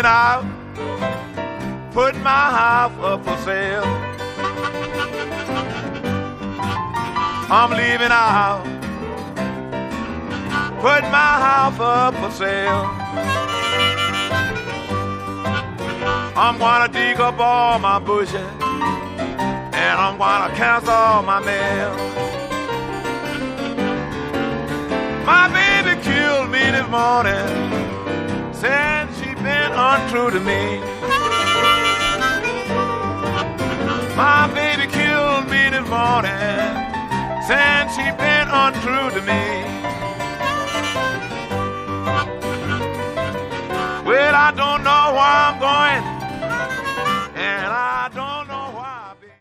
leaving out, put my house up for sale. I'm leaving out, put my house up for sale. I'm gonna dig up all my bushes, and I'm gonna cancel all my mail. My baby killed me this morning, said she been untrue to me. My baby killed me this morning, said she been untrue to me. Well, I don't know where I'm going,